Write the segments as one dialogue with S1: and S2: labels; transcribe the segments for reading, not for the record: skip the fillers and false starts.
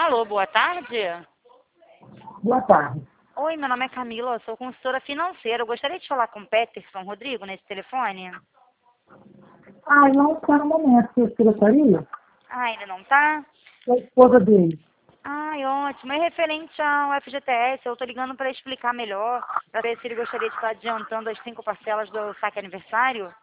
S1: Alô, boa tarde.
S2: Boa tarde.
S1: Oi, meu nome é Camila, eu sou consultora financeira. Eu gostaria de falar com o Peterson Rodrigo nesse telefone.
S2: Não está no momento, sua secretaria?
S1: Ainda não tá?
S2: É a esposa dele.
S1: Ai, ótimo. É referente ao FGTS, eu tô ligando para explicar melhor, para ver se ele gostaria de estar adiantando as 5 parcelas do saque aniversário.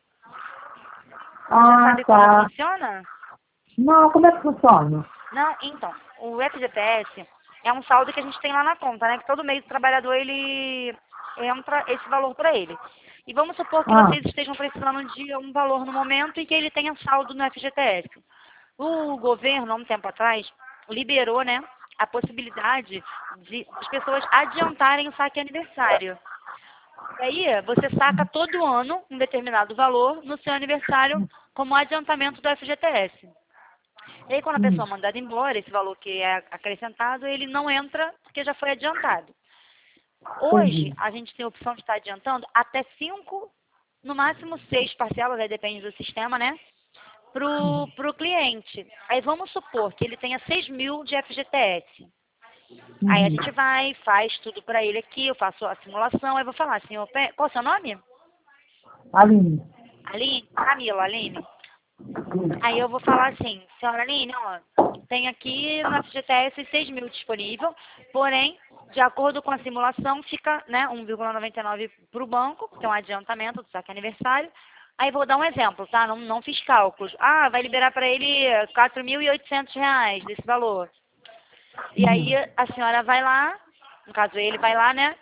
S1: Você já sabe como
S2: Tá.
S1: funciona?
S2: Não, como é que funciona?
S1: Não, então, o FGTS é um saldo que a gente tem lá na conta, né? Que todo mês o trabalhador, ele entra esse valor para ele. E vamos supor que
S2: Ah,
S1: vocês estejam precisando de um valor no momento e que ele tenha saldo no FGTS. O governo, há um tempo atrás, liberou, né, a possibilidade de as pessoas adiantarem o saque aniversário. E aí, você saca todo ano um determinado valor no seu aniversário como adiantamento do FGTS. E aí, quando a pessoa é mandada embora, esse valor que é acrescentado, ele não entra porque já foi adiantado. Hoje,
S2: entendi.
S1: a gente tem a opção de estar adiantando até 5, no máximo 6 parcelas, aí depende do sistema, né? Pro cliente. Aí vamos supor que ele tenha 6.000 de FGTS. Aí a gente vai, faz tudo para ele aqui, eu faço a simulação, aí eu vou falar, senhor, qual é o seu nome?
S2: Aline.
S1: Aline? Camila, Aline. Aí eu vou falar assim, senhora Aline, ó, tem aqui no FGTS 6.000 disponível, porém, de acordo com a simulação, fica, né, 1,99 para o banco, que é um adiantamento do saque aniversário. Aí vou dar um exemplo, tá? Não fiz cálculos. Ah, vai liberar para ele R$ 4.800 desse valor. E aí a senhora vai lá, no caso ele vai lá, né,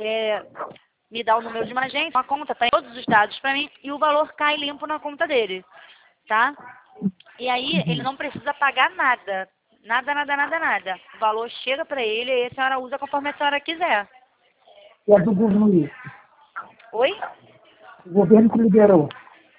S1: me dá o número de uma agência, uma conta, tá em todos os dados para mim, e o valor cai limpo na conta dele, tá? E aí ele não precisa pagar nada. Nada, nada, nada, nada. O valor chega para ele e a senhora usa conforme a senhora quiser.
S2: E é do governo isso.
S1: Oi?
S2: O governo que liberou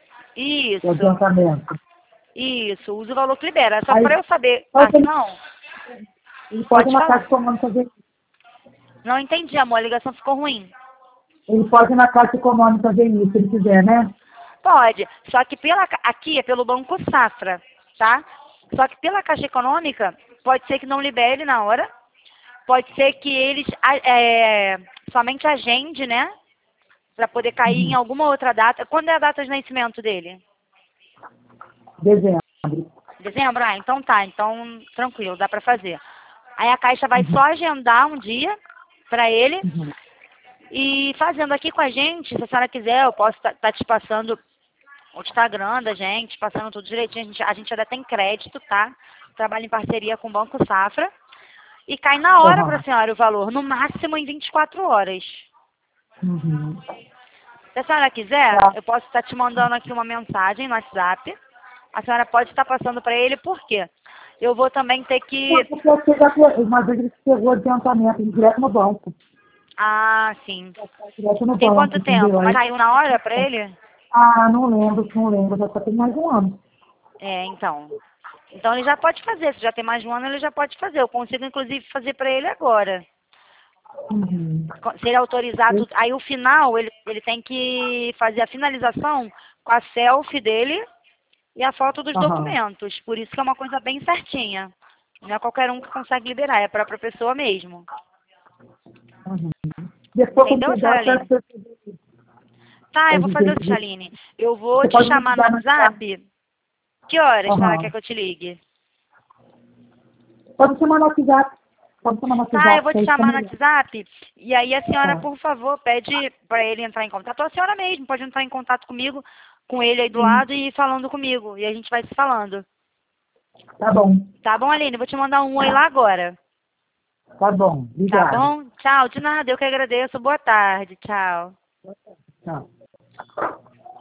S2: o
S1: Isso.
S2: adiantamento.
S1: Isso. Usa o valor que libera. Só
S2: Aí,
S1: para eu saber a
S2: pode,
S1: ação,
S2: ele pode ir
S1: pode
S2: na
S1: falar.
S2: Caixa Econômica fazer isso.
S1: Não entendi, amor. A ligação ficou ruim.
S2: Ele pode ir na Caixa Econômica fazer isso, se ele quiser, né?
S1: Pode. Só que aqui é pelo Banco Safra, tá? Só que pela Caixa Econômica, pode ser que não libere na hora. Pode ser que eles somente agende, né? Para poder cair em alguma outra data. Quando é a data de nascimento dele?
S2: Dezembro.
S1: Dezembro? Ah, então tá. Então, tranquilo, dá para fazer. Aí a Caixa vai só agendar um dia para ele. E fazendo aqui com a gente, se a senhora quiser, eu posso estar te passando o Instagram da gente, passando tudo direitinho. A gente ainda tem crédito, tá? Trabalha em parceria com o Banco Safra. E cai na hora para a senhora o valor, no máximo em 24 horas. Se a senhora quiser,
S2: Tá.
S1: eu posso estar te mandando aqui uma mensagem no WhatsApp. A senhora pode estar passando para ele, por quê? Eu vou também ter que...
S2: Porque você já uma vez ele pegou o adiantamento direto no banco.
S1: Ah, sim.
S2: Direto no
S1: Tem
S2: banco,
S1: quanto tempo?
S2: entendeu?
S1: Mas
S2: Aí,
S1: caiu na hora para ele?
S2: não lembro, já tem mais um ano.
S1: É, então. Então ele já pode fazer. Se já tem mais de um ano, ele já pode fazer. Eu consigo, inclusive, fazer para ele agora. Se ele autorizar tudo. Aí o final, ele tem que fazer a finalização com a selfie dele e a foto dos documentos. Por isso que é uma coisa bem certinha. Não é qualquer um que consegue liberar, é a própria pessoa mesmo.
S2: Depois, quando
S1: Entendeu,
S2: chegar,
S1: Chaline? Tá, eu vou fazer o Chaline. Eu vou
S2: você
S1: te
S2: pode me
S1: chamar no
S2: ligar no WhatsApp.
S1: WhatsApp. Que horas a senhora quer que eu te ligue?
S2: Pode chamar no WhatsApp. Pode chamar no
S1: Tá, eu
S2: WhatsApp,
S1: vou
S2: que
S1: te
S2: aí fica
S1: chamar no
S2: melhor.
S1: WhatsApp e aí a senhora,
S2: Tá.
S1: por favor, pede para ele entrar em contato. Ou a senhora mesmo pode entrar em contato comigo, com ele aí do lado e falando comigo. E a gente vai se falando.
S2: Tá bom.
S1: Tá bom, Aline? Vou te mandar um oi lá agora.
S2: Tá bom.
S1: Tá
S2: Obrigado.
S1: bom? Tchau, de nada, eu que agradeço. Boa tarde, tchau.
S2: Tchau.